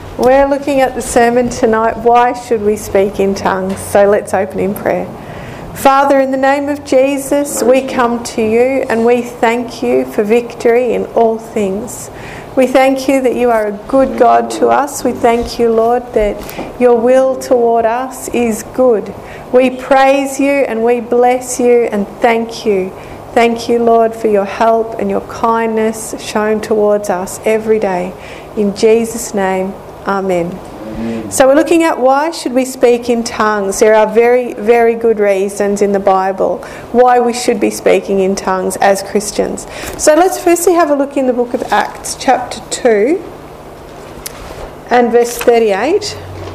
We're looking at the sermon tonight, Why Should We Speak in Tongues? So let's open in prayer. Father, in the name of Jesus, we come to you and we thank you for victory in all things. We thank you that you are a good God to us. We thank you, Lord, that your will toward us is good. We praise you and we bless you and thank you. Thank you, Lord, for your help and your kindness shown towards us every day. In Jesus' name, amen. So we're looking at why should we speak in tongues. There are very, very good reasons in the Bible why we should be speaking in tongues as Christians. So let's firstly have a look in the book of Acts chapter 2 and verse 38.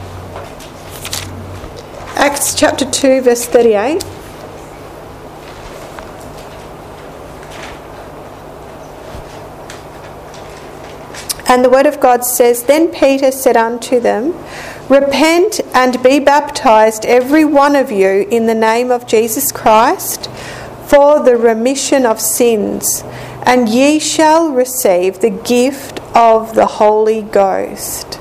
Acts chapter 2 verse 38. And the word of God says, Then Peter said unto them, Repent and be baptized every one of you in the name of Jesus Christ for the remission of sins, and ye shall receive the gift of the Holy Ghost.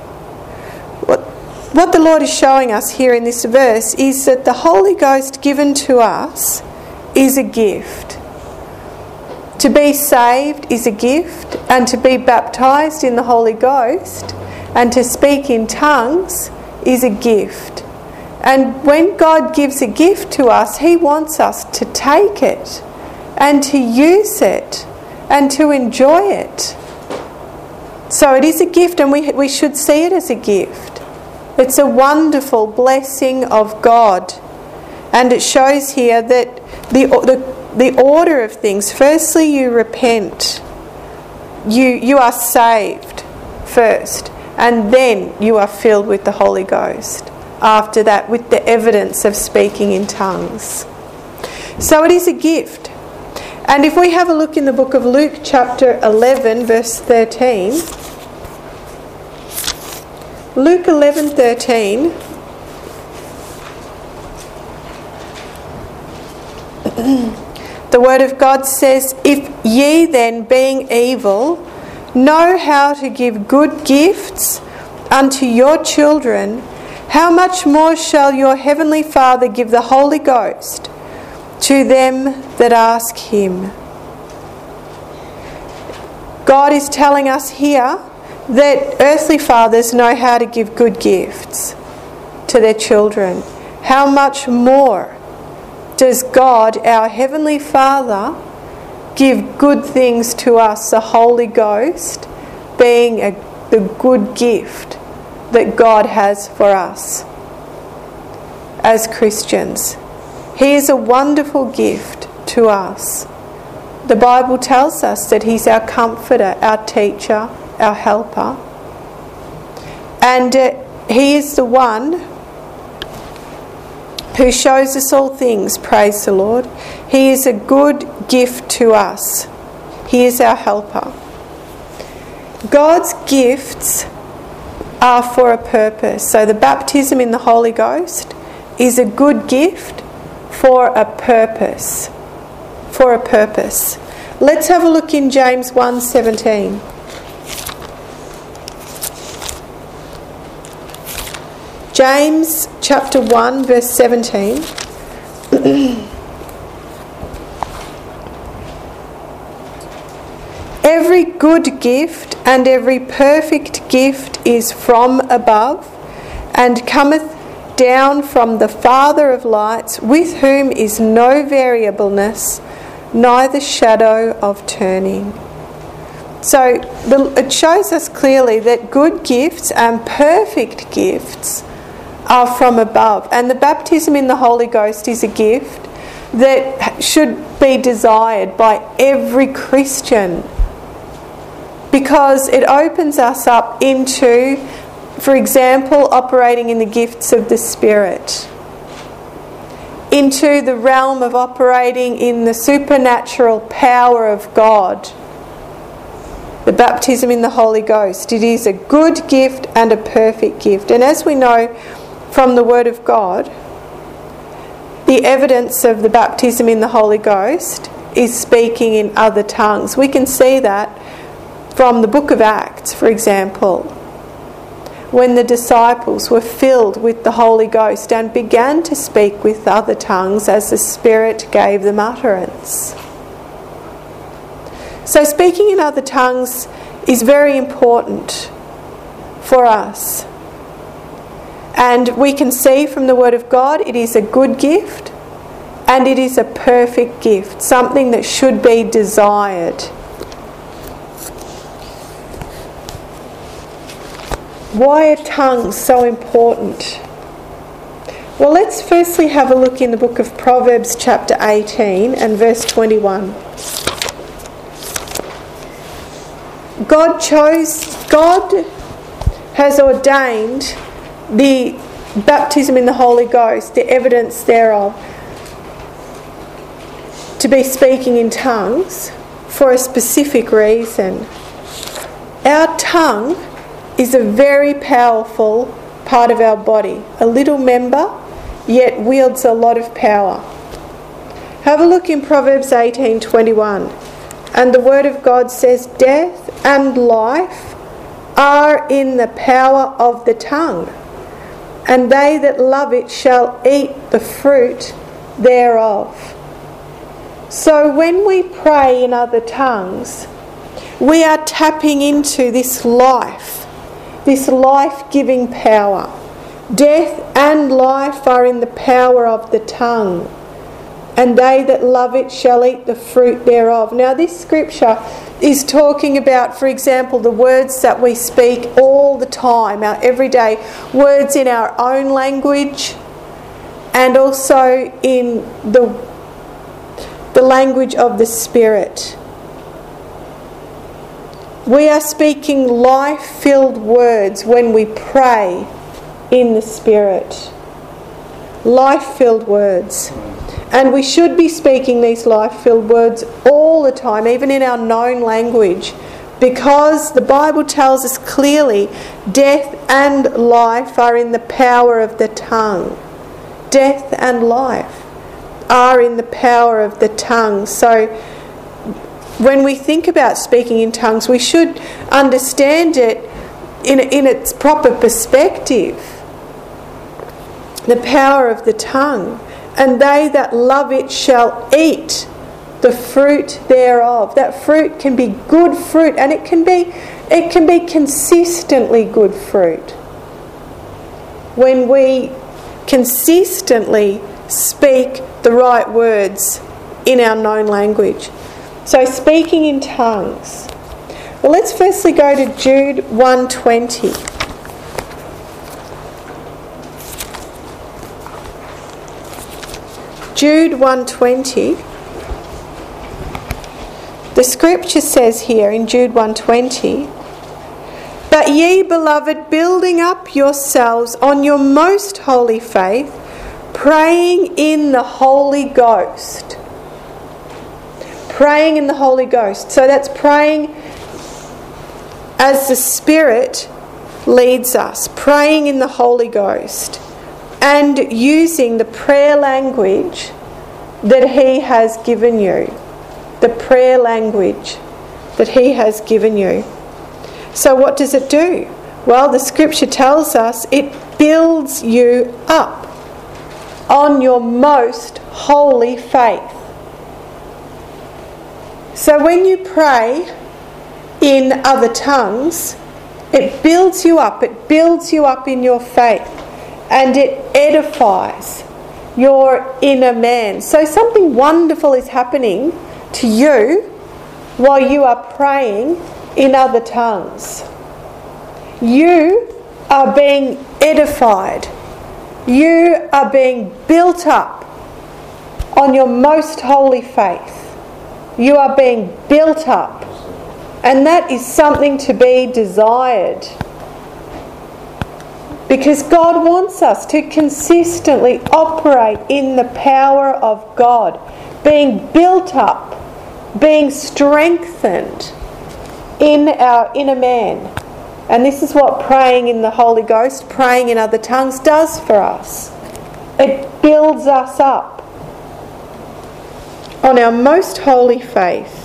What the Lord is showing us here in this verse is that the Holy Ghost given to us is a gift. To be saved is a gift, and to be baptized in the Holy Ghost and to speak in tongues is a gift. And when God gives a gift to us, He wants us to take it and to use it and to enjoy it. So it is a gift, and we should see it as a gift. It's a wonderful blessing of God. And it shows here that the order of things. Firstly, you repent. You are saved first, and then you are filled with the Holy Ghost. After that, with the evidence of speaking in tongues. So it is a gift. And if we have a look in the book of Luke chapter 11 verse 13. Luke 11:13. The word of God says, If ye then, being evil, know how to give good gifts unto your children, how much more shall your heavenly Father give the Holy Ghost to them that ask Him? God is telling us here that earthly fathers know how to give good gifts to their children. How much more does God, our Heavenly Father, give good things to us, the Holy Ghost, being the good gift that God has for us as Christians. He is a wonderful gift to us. The Bible tells us that He's our comforter, our teacher, our helper. And He is the one who shows us all things, praise the Lord. He is a good gift to us. He is our helper. God's gifts are for a purpose. So the baptism in the Holy Ghost is a good gift for a purpose. For a purpose. Let's have a look in James 1:17. James chapter 1 verse 17. Every good gift and every perfect gift is from above, and cometh down from the Father of lights, with whom is no variableness, neither shadow of turning. So it shows us clearly that good gifts and perfect gifts are from above. And the baptism in the Holy Ghost is a gift that should be desired by every Christian, because it opens us up into, for example, operating in the gifts of the Spirit, into the realm of operating in the supernatural power of God. The baptism in the Holy Ghost, it is a good gift and a perfect gift. And as we know from the Word of God, the evidence of the baptism in the Holy Ghost is speaking in other tongues. We can see that from the book of Acts, for example. when the disciples were filled with the Holy Ghost and began to speak with other tongues as the Spirit gave them utterance. So speaking in other tongues is very important for us. And we can see from the Word of God it is a good gift and it is a perfect gift, something that should be desired. Why are tongues so important? Well, let's firstly have a look in the book of Proverbs chapter 18 and verse 21. God has ordained the baptism in the Holy Ghost, the evidence thereof, to be speaking in tongues for a specific reason. Our tongue is a very powerful part of our body, a little member, yet wields a lot of power. Have a look in Proverbs 18:21, and the Word of God says, "Death and life are in the power of the tongue, and they that love it shall eat the fruit thereof." So when we pray in other tongues, we are tapping into this life-giving power. Death and life are in the power of the tongue, and they that love it shall eat the fruit thereof. Now this scripture is talking about, for example, the words that we speak all the time, our everyday words in our own language, and also in the language of the Spirit. We are speaking life-filled words when we pray in the Spirit. Life-filled words. And we should be speaking these life-filled words all the time, even in our known language, because the Bible tells us clearly death and life are in the power of the tongue. Death and life are in the power of the tongue. So when we think about speaking in tongues, we should understand it in its proper perspective. The power of the tongue. And they that love it shall eat the fruit thereof. That fruit can be good fruit, and it can be consistently good fruit. When we consistently speak the right words in our known language. So speaking in tongues. Well, let's firstly go to Jude 1:20. Jude 1:20. The scripture says here in Jude 1:20, "But ye, beloved, building up yourselves on your most holy faith, praying in the Holy Ghost." Praying in the Holy Ghost. So that's praying as the Spirit leads us. Praying in the Holy Ghost. And using the prayer language that He has given you. The prayer language that He has given you. So what does it do? Well, the scripture tells us it builds you up on your most holy faith. So when you pray in other tongues, it builds you up. It builds you up in your faith. And it edifies your inner man. So something wonderful is happening to you while you are praying in other tongues. You are being edified. You are being built up on your most holy faith. You are being built up. And that is something to be desired. Because God wants us to consistently operate in the power of God, being built up, being strengthened in our inner man. And this is what praying in the Holy Ghost, praying in other tongues does for us. It builds us up on our most holy faith,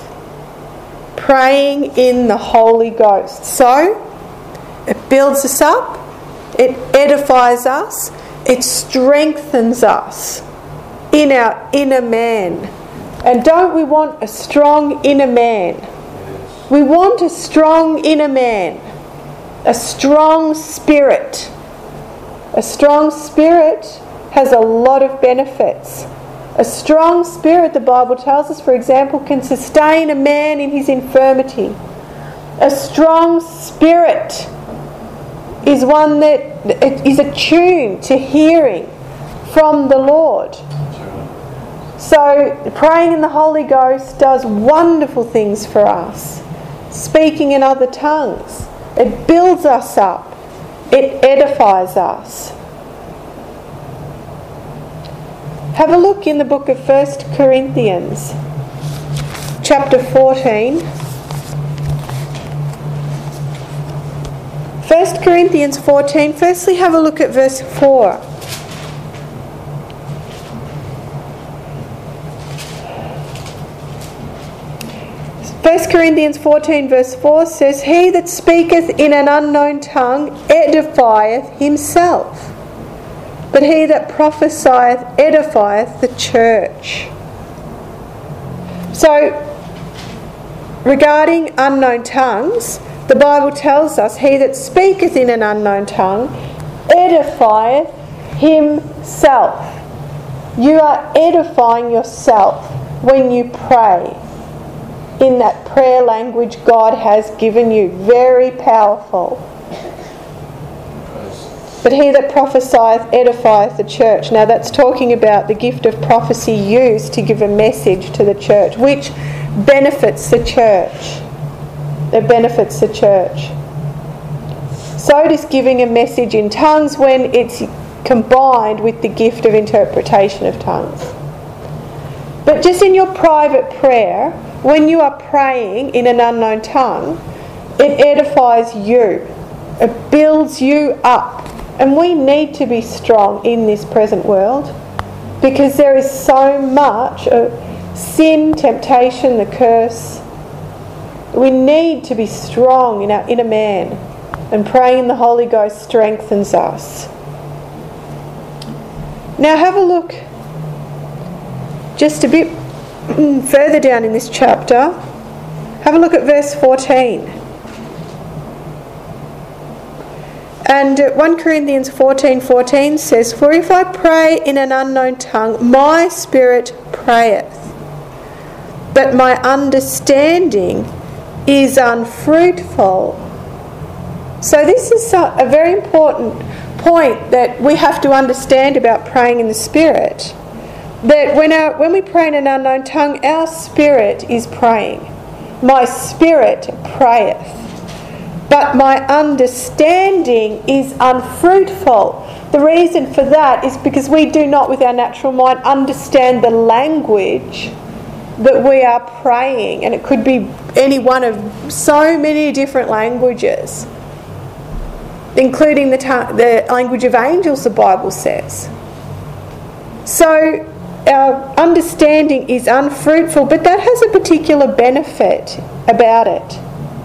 praying in the Holy Ghost. So, it builds us up It edifies us. It strengthens us in our inner man. And don't we want a strong inner man? We want a strong inner man. A strong spirit. A strong spirit has a lot of benefits. A strong spirit, the Bible tells us, for example, can sustain a man in his infirmity. A strong spirit is one that is attuned to hearing from the Lord. So praying in the Holy Ghost does wonderful things for us. Speaking in other tongues. It builds us up. It edifies us. Have a look in the book of 1 Corinthians, chapter 14. 1 Corinthians 14, firstly have a look at verse 4. 1 Corinthians 14 verse 4 says, "He that speaketh in an unknown tongue edifieth himself, but he that prophesieth edifieth the church." So, regarding unknown tongues, the Bible tells us, "He that speaketh in an unknown tongue edifieth himself." You are edifying yourself when you pray in that prayer language God has given you. Very powerful. But he that prophesieth edifieth the church. Now that's talking about the gift of prophecy used to give a message to the church, which benefits the church. It benefits the church. So does giving a message in tongues when it's combined with the gift of interpretation of tongues. But just in your private prayer, when you are praying in an unknown tongue, it edifies you. It builds you up. And we need to be strong in this present world because there is so much of sin, temptation, the curse. We need to be strong in our inner man, and praying in the Holy Ghost strengthens us. Now have a look just a bit further down in this chapter. Have a look at verse 14. And 1 Corinthians 14:14 says, "For if I pray in an unknown tongue, my spirit prayeth, but my understanding is unfruitful." So this is a very important point that we have to understand about praying in the Spirit. That when we pray in an unknown tongue, our spirit is praying. My spirit prayeth, but my understanding is unfruitful. The reason for that is because we do not, with our natural mind, understand the language that we are praying. And it could be any one of so many different languages, including the language of angels, the Bible says. So our understanding is unfruitful, but that has a particular benefit about it.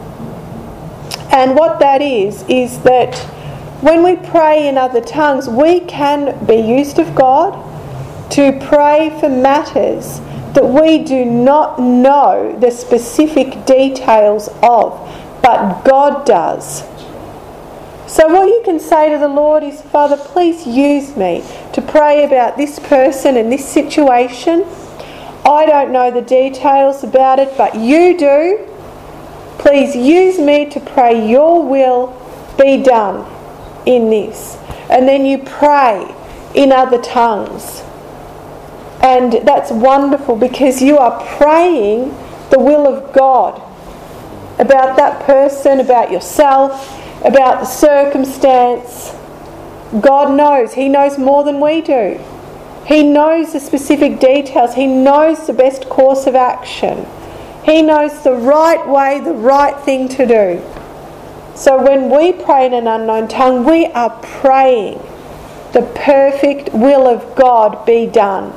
And what that is that when we pray in other tongues, we can be used of God to pray for matters that we do not know the specific details of, but God does. So what you can say to the Lord is, "Father, please use me to pray about this person and this situation. I don't know the details about it, but you do. Please use me to pray your will be done in this." And then you pray in other tongues. And that's wonderful because you are praying the will of God about that person, about yourself, about the circumstance. God knows. He knows more than we do. He knows the specific details. He knows the best course of action. He knows the right way, the right thing to do. So when we pray in an unknown tongue, we are praying the perfect will of God be done.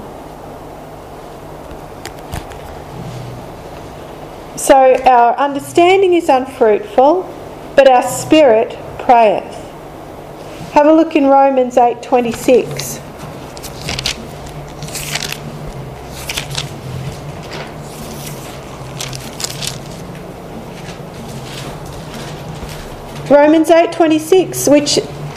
So our understanding is unfruitful, but our spirit prayeth. Have a look in Romans 8:26. Romans 8:26, which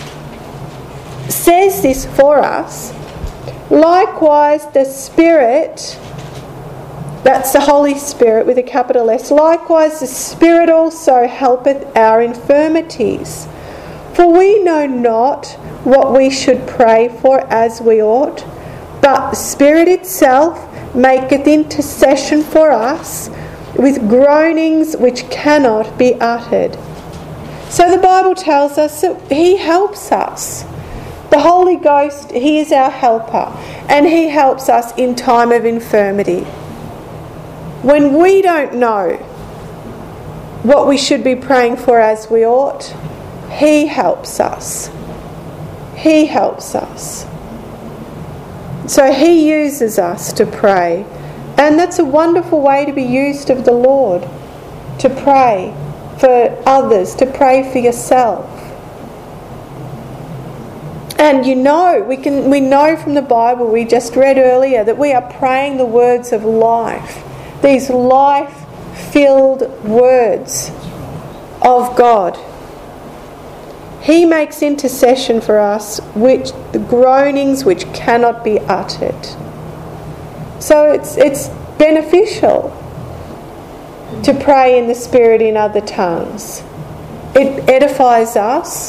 says this for us. Likewise the Spirit, that's the Holy Spirit with a capital S, likewise the Spirit also helpeth our infirmities. For we know not what we should pray for as we ought, but the Spirit itself maketh intercession for us with groanings which cannot be uttered. So the Bible tells us that He helps us. The Holy Ghost, He is our helper, and He helps us in time of infirmity. When we don't know what we should be praying for as we ought, He helps us. He helps us. So He uses us to pray. And that's a wonderful way to be used of the Lord, to pray for others, to pray for yourself. And we know from the Bible we just read earlier that we are praying the words of life. These life-filled words of God. He makes intercession for us, which the groanings which cannot be uttered. So it's beneficial to pray in the Spirit in other tongues. It edifies us.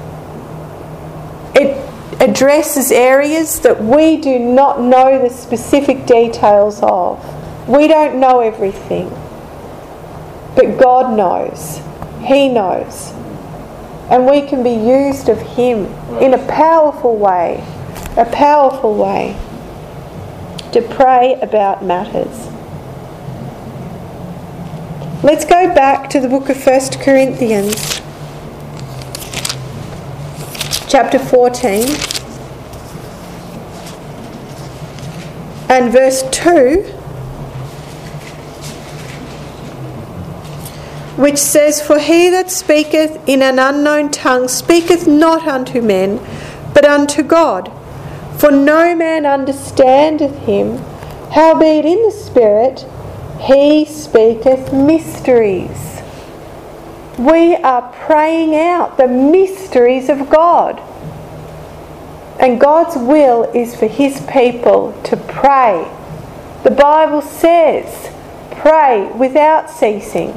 It addresses areas that we do not know the specific details of. We don't know everything. But God knows. He knows. And we can be used of Him in a powerful way to pray about matters. Let's go back to the book of 1 Corinthians, chapter 14, and verse 2, which says, For he that speaketh in an unknown tongue speaketh not unto men, but unto God. For no man understandeth him, howbeit in the Spirit he speaketh mysteries. We are praying out the mysteries of God. And God's will is for His people to pray. The Bible says, pray without ceasing.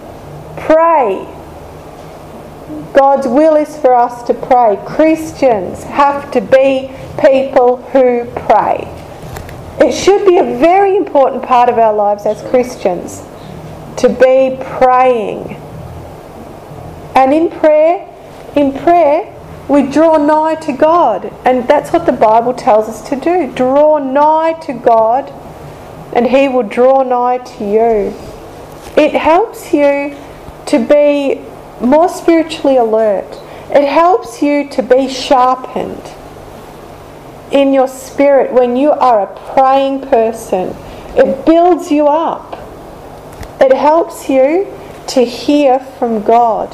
Pray. God's will is for us to pray. Christians have to be people who pray. It should be a very important part of our lives as Christians to be praying. And in prayer, we draw nigh to God. And that's what the Bible tells us to do. Draw nigh to God and He will draw nigh to you. It helps you to be more spiritually alert. It helps you to be sharpened in your spirit when you are a praying person. It builds you up. It helps you to hear from God,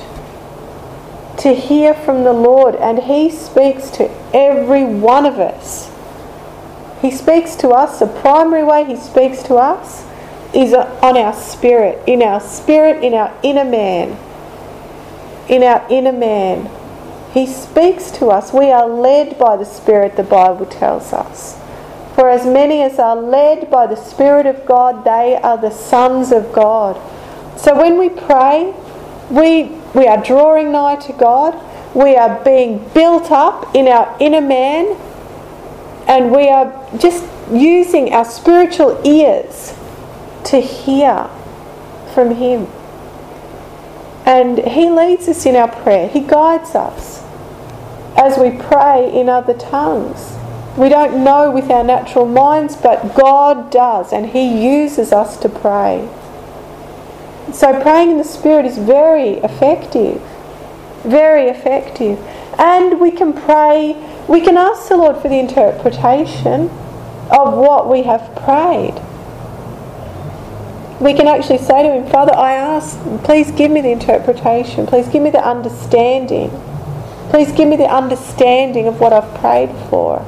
to hear from the Lord, and He speaks to every one of us. He speaks to us. The primary way He speaks to us is on our spirit, in our inner man. In our inner man. He speaks to us. We are led by the Spirit, the Bible tells us. For as many as are led by the Spirit of God, they are the sons of God. So when we pray, we are drawing nigh to God. We are being built up in our inner man. And we are just using our spiritual ears to hear from Him. And He leads us in our prayer. He guides us as we pray in other tongues. We don't know with our natural minds, but God does, and He uses us to pray. So praying in the Spirit is very effective. Very effective. And we can pray, we can ask the Lord for the interpretation of what we have prayed. We can actually say to Him, Father, I ask, please give me the interpretation. Please give me the understanding. Please give me the understanding of what I've prayed for.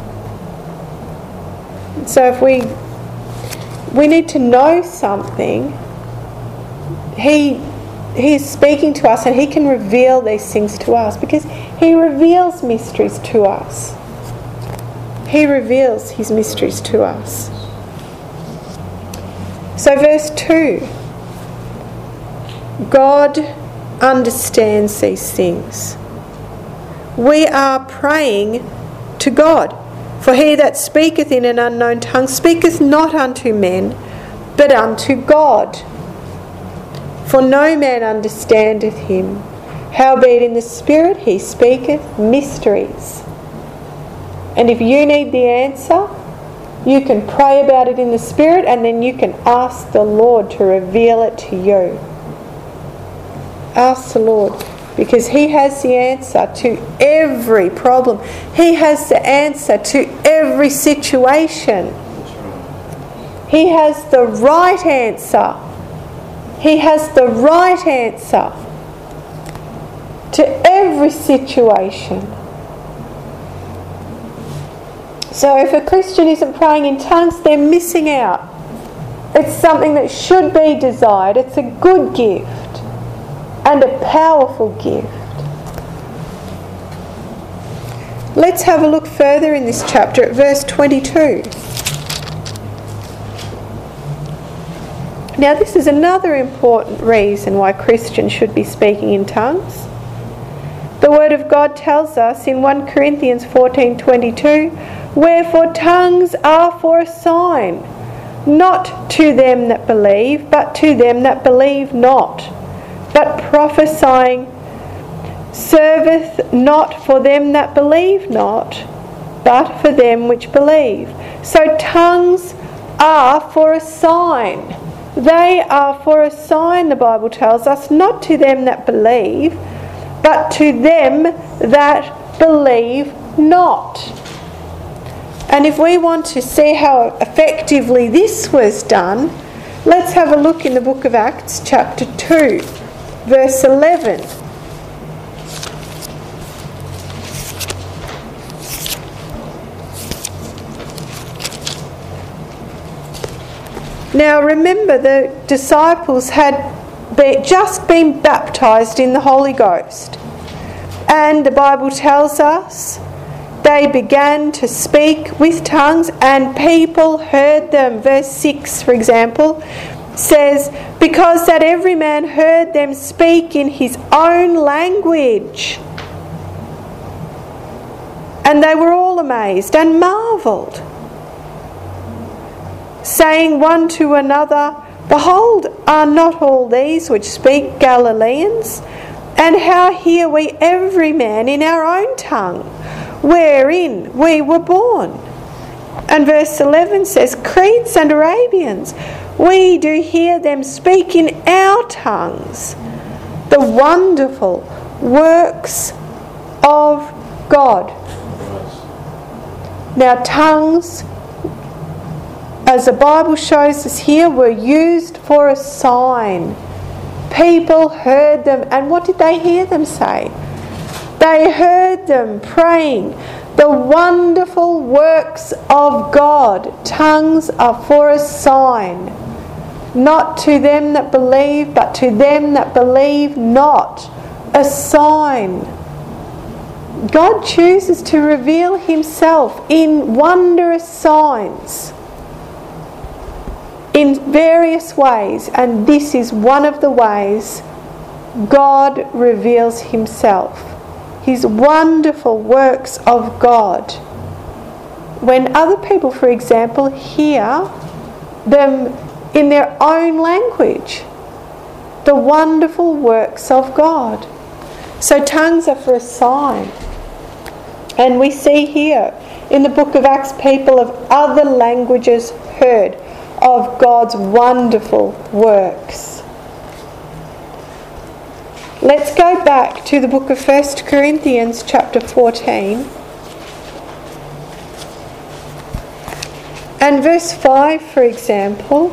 So if we need to know something, He is speaking to us, and He can reveal these things to us because He reveals mysteries to us. He reveals His mysteries to us. So verse 2, God understands these things. We are praying to God. For he that speaketh in an unknown tongue speaketh not unto men, but unto God. For no man understandeth him. Howbeit in the Spirit he speaketh mysteries. And if you need the answer, you can pray about it in the Spirit, and then you can ask the Lord to reveal it to you. Ask the Lord, because He has the answer to every problem. He has the answer to every situation. He has the right answer. He has the right answer to every situation. So if a Christian isn't praying in tongues, they're missing out. It's something that should be desired. It's a good gift and a powerful gift. Let's have a look further in this chapter at verse 22. Now this is another important reason why Christians should be speaking in tongues. The Word of God tells us in 1 Corinthians 14:22, "Wherefore tongues are for a sign, not to them that believe, but to them that believe not. But prophesying serveth not for them that believe not, but for them which believe." So tongues are for a sign. They are for a sign, the Bible tells us, not to them that believe, but to them that believe not. And if we want to see how effectively this was done, let's have a look in the book of Acts, chapter 2, verse 11. Now remember, the disciples had just been baptised in the Holy Ghost. And the Bible tells us they began to speak with tongues and people heard them. Verse 6, for example, says, "Because that every man heard them speak in his own language. And they were all amazed and marvelled, saying one to another, Behold, are not all these which speak Galileans? And how hear we every man in our own tongue, wherein we were born?" And verse 11 says, "Cretes and Arabians, we do hear them speak in our tongues the wonderful works of God." Now tongues, as the Bible shows us here, were used for a sign. People heard them, and what did they hear them say? They heard them praying the wonderful works of God. Tongues are for a sign, not to them that believe, but to them that believe not. A sign. God chooses to reveal Himself in wondrous signs, in various ways, and this is one of the ways God reveals Himself. His wonderful works of God. When other people, for example, hear them in their own language, the wonderful works of God. So tongues are for a sign. And we see here in the book of Acts, people of other languages heard of God's wonderful works. Let's go back to the book of 1 Corinthians chapter 14 and verse 5, for example.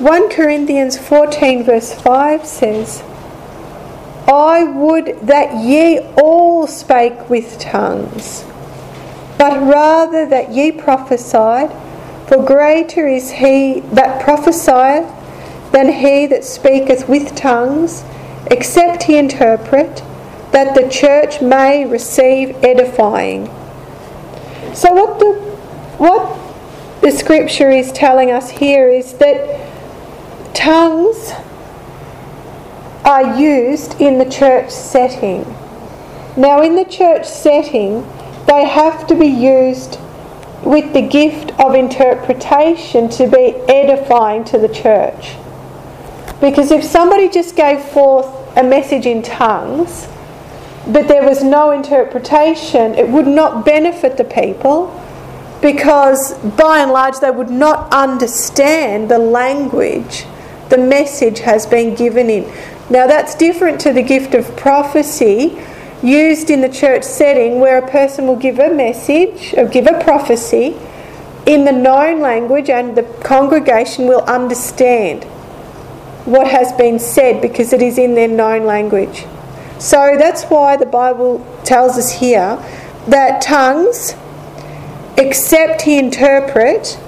1 Corinthians 14 verse 5 says, I would that ye all spake with tongues, but rather that ye prophesied, for greater is he that prophesieth than he that speaketh with tongues, except he interpret, that the church may receive edifying. So what the scripture is telling us here is that tongues are used in the church setting. Now, in the church setting, they have to be used with the gift of interpretation to be edifying to the church. Because if somebody just gave forth a message in tongues, but there was no interpretation, it would not benefit the people, because by and large they would not understand the language the message has been given in. Now that's different to the gift of prophecy used in the church setting, where a person will give a message or give a prophecy in the known language, and the congregation will understand what has been said because it is in their known language. So that's why the Bible tells us here that tongues, except he interpret,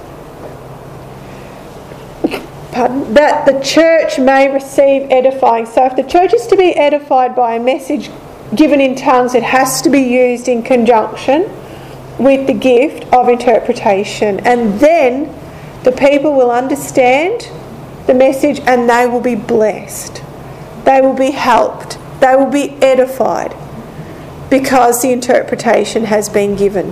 that the church may receive edifying. So if the church is to be edified by a message given in tongues, it has to be used in conjunction with the gift of interpretation. And then the people will understand the message and they will be blessed. They will be helped. They will be edified because the interpretation has been given.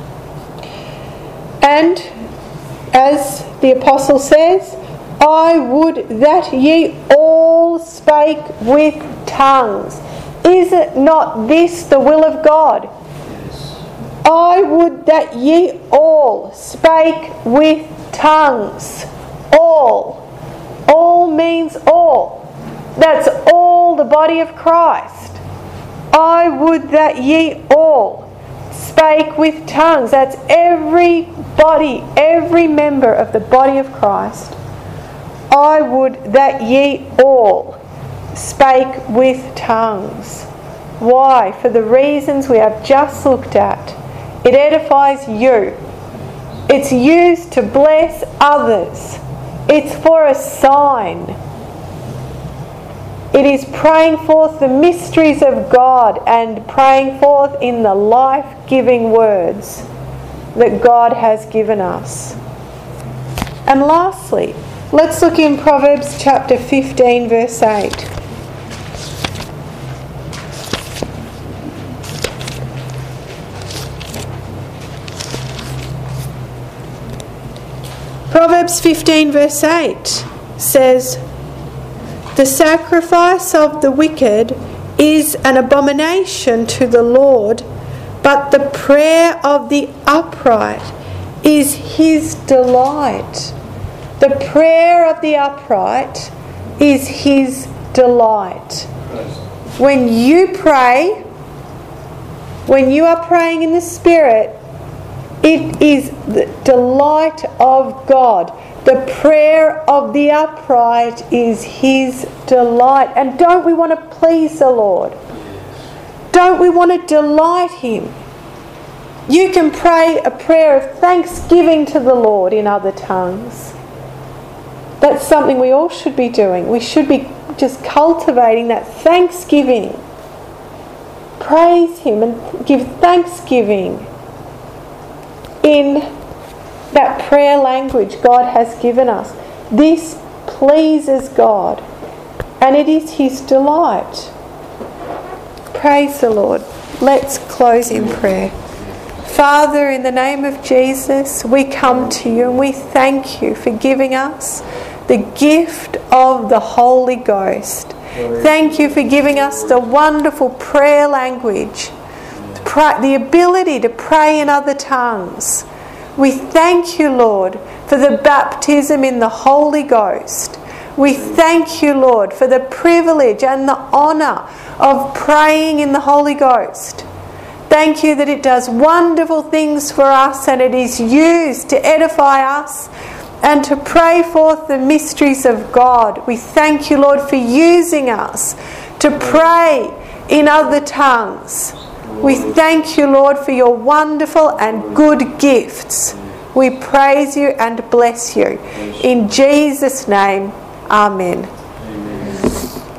And as the apostle says, I would that ye all spake with tongues. Is it not this the will of God? Yes. I would that ye all spake with tongues. All. All means all. That's all the body of Christ. I would that ye all spake with tongues. That's everybody, every member of the body of Christ. I would that ye all spake with tongues. Why? For the reasons we have just looked at. It edifies you. It's used to bless others. It's for a sign. It is praying forth the mysteries of God and praying forth in the life-giving words that God has given us. And lastly, let's look in Proverbs chapter 15 verse 8. Proverbs 15 verse 8 says, the sacrifice of the wicked is an abomination to the Lord, but the prayer of the upright is his delight. The prayer of the upright is his delight. When you pray, when you are praying in the Spirit, it is the delight of God. The prayer of the upright is his delight. And don't we want to please the Lord? Don't we want to delight him? You can pray a prayer of thanksgiving to the Lord in other tongues. That's something we all should be doing. We should be just cultivating that thanksgiving. Praise him and give thanksgiving in that prayer language God has given us. This pleases God and it is his delight. Praise the Lord. Let's close in prayer. Father, in the name of Jesus, we come to you and we thank you for giving us the gift of the Holy Ghost. Thank you for giving us the wonderful prayer language, the ability to pray in other tongues. We thank you, Lord, for the baptism in the Holy Ghost. We thank you, Lord, for the privilege and the honour of praying in the Holy Ghost. Thank you that it does wonderful things for us and it is used to edify us and to pray forth the mysteries of God. We thank you, Lord, for using us to pray in other tongues. We thank you, Lord, for your wonderful and good gifts. We praise you and bless you. In Jesus' name, amen.